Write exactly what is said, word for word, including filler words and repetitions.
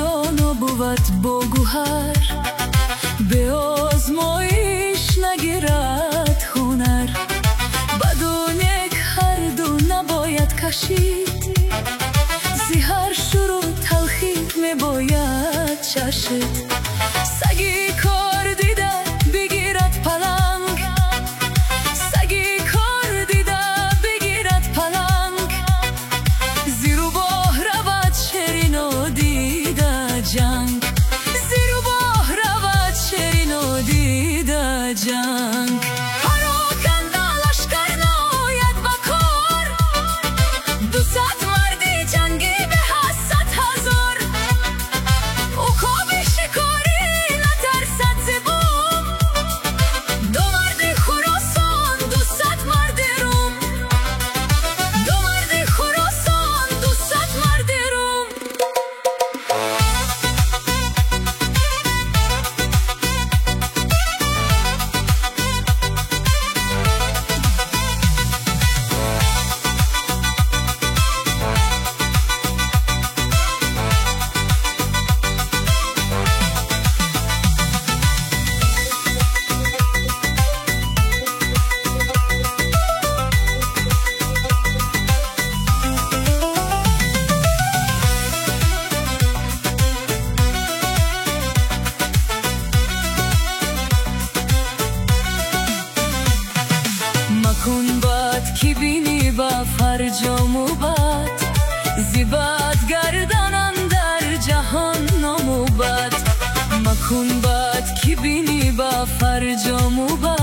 دانا بود با گوهر، به آزمایش نگیرد هنر. بد و نیک هر دو نباید کشید، زی هر شروع تلخی میباید چشید. سگی کار دیده بگیرد پلنگ، سگی کار دیده بگیرد پلنگ. زیرو باه رود شیرین و دیده جنگ، زیرو باه رود شیرین و دیده جنگ. پراکنده لشکر ناید بکار، دوصد مردی جنگی به صد هزار. عقاب شکاری نترسد ز بوم، دو مرد خراسان دوصد مرد روم، دو مرد خراسان دوصد مرد روم. مکن بد که بینی با فرجام و بد، زی بد گردن اندر جهان نام و بد. مکن بد که بینی با فرجام و بد،